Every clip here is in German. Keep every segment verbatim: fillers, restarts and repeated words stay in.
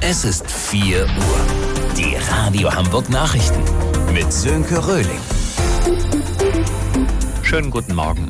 Es ist vier Uhr. Die Radio Hamburg Nachrichten mit Sönke Röhling. Schönen guten Morgen.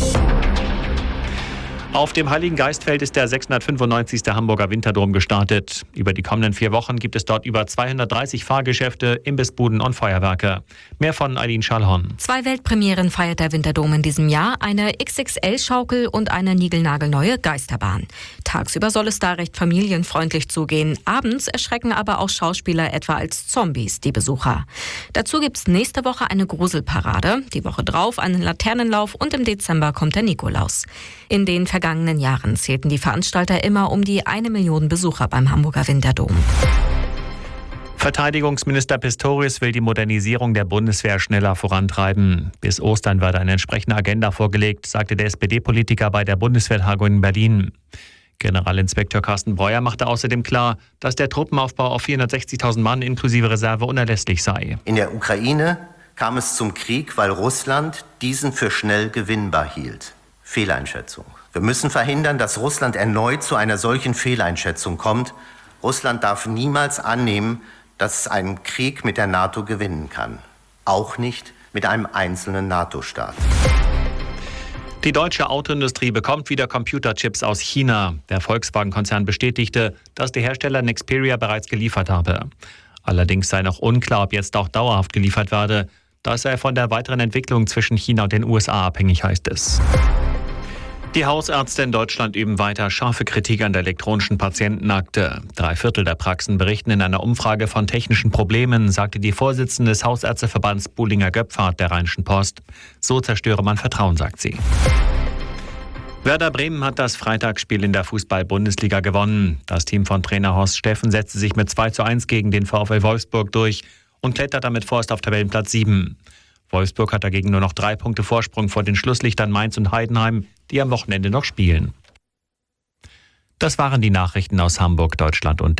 Auf dem Heiligen Geistfeld ist der sechshundertfünfundneunzigste Hamburger Winterdom gestartet. Über die kommenden vier Wochen gibt es dort über zweihundertdreißig Fahrgeschäfte, Imbissbuden und Feuerwerke. Mehr von Eileen Schallhorn. Zwei Weltpremieren feiert der Winterdom in diesem Jahr, eine X X L-Schaukel und eine niegelnagelneue Geisterbahn. Tagsüber soll es da recht familienfreundlich zugehen. Abends erschrecken aber auch Schauspieler etwa als Zombies die Besucher. Dazu gibt's nächste Woche eine Gruselparade, die Woche drauf einen Laternenlauf und im Dezember kommt der Nikolaus. In den vergangenen Jahren zählten die Veranstalter immer um die eine Million Besucher beim Hamburger Winterdom. Verteidigungsminister Pistorius will die Modernisierung der Bundeswehr schneller vorantreiben. Bis Ostern werde eine entsprechende Agenda vorgelegt, sagte der S P D-Politiker bei der Bundeswehrtagung in Berlin. Generalinspekteur Carsten Breuer machte außerdem klar, dass der Truppenaufbau auf vierhundertsechzigtausend Mann inklusive Reserve unerlässlich sei. In der Ukraine kam es zum Krieg, weil Russland diesen für schnell gewinnbar hielt. Fehleinschätzung. Wir müssen verhindern, dass Russland erneut zu einer solchen Fehleinschätzung kommt. Russland darf niemals annehmen, dass es einen Krieg mit der NATO gewinnen kann. Auch nicht mit einem einzelnen NATO-Staat. Die deutsche Autoindustrie bekommt wieder Computerchips aus China. Der Volkswagen-Konzern bestätigte, dass der Hersteller Nexperia bereits geliefert habe. Allerdings sei noch unklar, ob jetzt auch dauerhaft geliefert werde. Das sei von der weiteren Entwicklung zwischen China und den U S A abhängig, heißt es. Die Hausärzte in Deutschland üben weiter scharfe Kritik an der elektronischen Patientenakte. Drei Viertel der Praxen berichten in einer Umfrage von technischen Problemen, sagte die Vorsitzende des Hausärzteverbands Buhlinger-Göpfert der Rheinischen Post. So zerstöre man Vertrauen, sagt sie. Werder Bremen hat das Freitagsspiel in der Fußball-Bundesliga gewonnen. Das Team von Trainer Horst Steffen setzte sich mit zwei zu eins gegen den VfL Wolfsburg durch und klettert damit vorerst auf Tabellenplatz sieben. Wolfsburg hat dagegen nur noch drei Punkte Vorsprung vor den Schlusslichtern Mainz und Heidenheim, die am Wochenende noch spielen. Das waren die Nachrichten aus Hamburg, Deutschland und